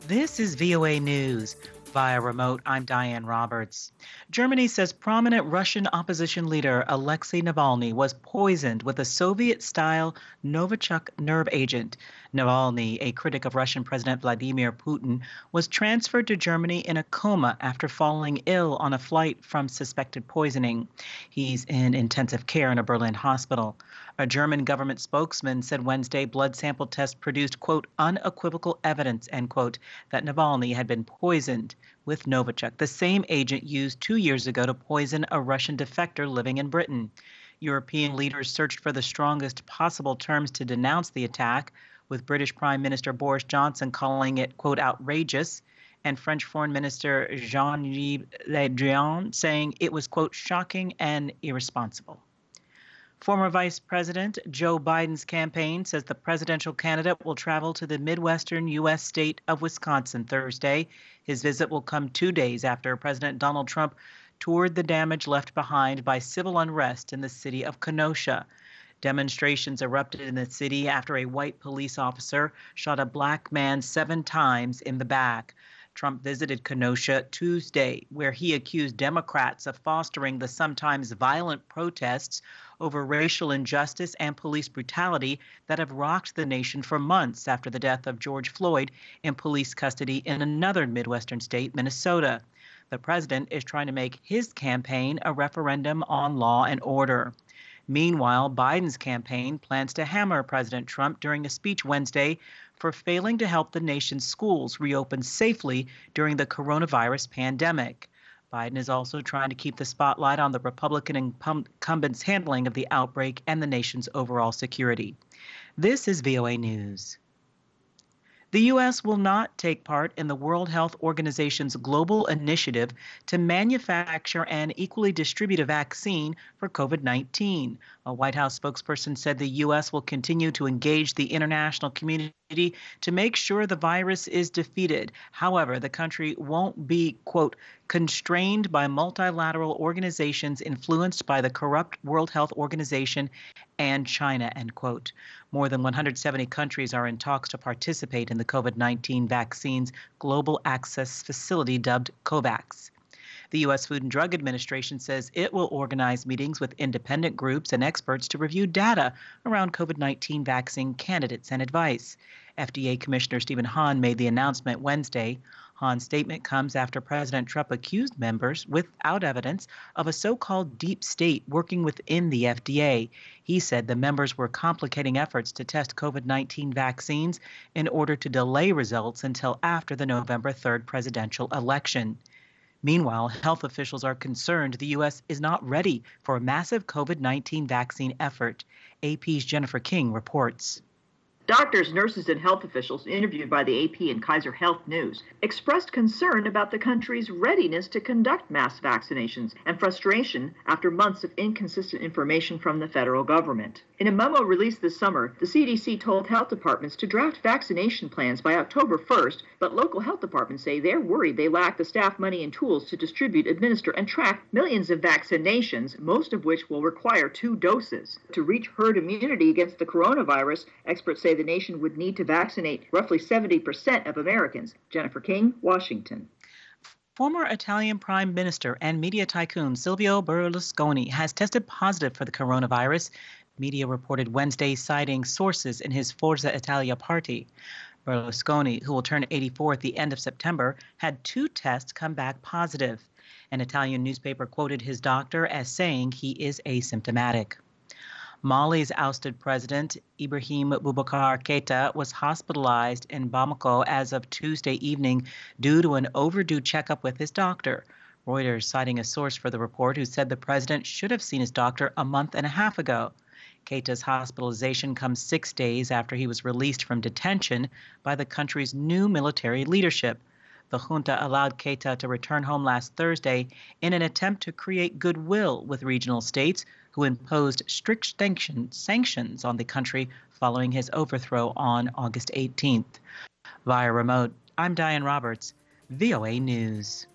This is VOA News. Via remote, I'm Diane Roberts. Germany says prominent Russian opposition leader Alexei Navalny was poisoned with a Soviet-style Novichok nerve agent. Navalny, a critic of Russian President Vladimir Putin, was transferred to Germany in a coma after falling ill on a flight from suspected poisoning. He's in intensive care in a Berlin hospital. A German government spokesman said Wednesday blood sample tests produced, quote, unequivocal evidence, end quote, that Navalny had been poisoned with Novichok, the same agent used 2 years ago to poison a Russian defector living in Britain. European leaders searched for the strongest possible terms to denounce the attack, with British Prime Minister Boris Johnson calling it, quote, outrageous, and French Foreign Minister Jean-Yves Le Drian saying it was, quote, shocking and irresponsible. Former Vice President Joe Biden's campaign says the presidential candidate will travel to the Midwestern U.S. state of Wisconsin Thursday. His visit will come 2 days after President Donald Trump toured the damage left behind by civil unrest in the city of Kenosha. Demonstrations erupted in the city after a white police officer shot a black man 7 times in the back. Trump visited Kenosha Tuesday, where he accused Democrats of fostering the sometimes violent protests over racial injustice and police brutality that have rocked the nation for months after the death of George Floyd in police custody in another Midwestern state, Minnesota. The president is trying to make his campaign a referendum on law and order. Meanwhile, Biden's campaign plans to hammer President Trump during a speech Wednesday for failing to help the nation's schools reopen safely during the coronavirus pandemic. Biden is also trying to keep the spotlight on the Republican incumbents' handling of the outbreak and the nation's overall security. This is VOA News. The U.S. will not take part in the World Health Organization's global initiative to manufacture and equally distribute a vaccine for COVID-19. A White House spokesperson said the U.S. will continue to engage the international community to make sure the virus is defeated. However, the country won't be, quote, constrained by multilateral organizations influenced by the corrupt World Health Organization and China, end quote. More than 170 countries are in talks to participate in the COVID-19 vaccine's global access facility dubbed COVAX. The U.S. Food and Drug Administration says it will organize meetings with independent groups and experts to review data around COVID-19 vaccine candidates and advice. FDA Commissioner Stephen Hahn made the announcement Wednesday. Hahn's statement comes after President Trump accused members, without evidence, of a so-called deep state working within the FDA. He said the members were complicating efforts to test COVID-19 vaccines in order to delay results until after the November 3rd presidential election. Meanwhile, health officials are concerned the U.S. is not ready for a massive COVID-19 vaccine effort. AP's Jennifer King reports. Doctors, nurses, and health officials interviewed by the AP and Kaiser Health News expressed concern about the country's readiness to conduct mass vaccinations and frustration after months of inconsistent information from the federal government. In a memo released this summer, the CDC told health departments to draft vaccination plans by October 1st, but local health departments say they're worried they lack the staff, money, and tools to distribute, administer, and track millions of vaccinations, most of which will require 2 doses. To reach herd immunity against the coronavirus, experts say the nation would need to vaccinate roughly 70% of Americans. Jennifer King, Washington. Former Italian Prime Minister and media tycoon Silvio Berlusconi has tested positive for the coronavirus. Media reported Wednesday, citing sources in his Forza Italia party. Berlusconi, who will turn 84 at the end of September, had 2 tests come back positive. An Italian newspaper quoted his doctor as saying he is asymptomatic. Mali's ousted president, Ibrahim Boubacar Keita, was hospitalized in Bamako as of Tuesday evening due to an overdue checkup with his doctor. Reuters, citing a source for the report, who said the president should have seen his doctor a month and a half ago. Keita's hospitalization comes 6 days after he was released from detention by the country's new military leadership. The junta allowed Keita to return home last Thursday in an attempt to create goodwill with regional states who imposed strict sanctions on the country following his overthrow on August 18th. Via remote, I'm Diane Roberts, VOA News.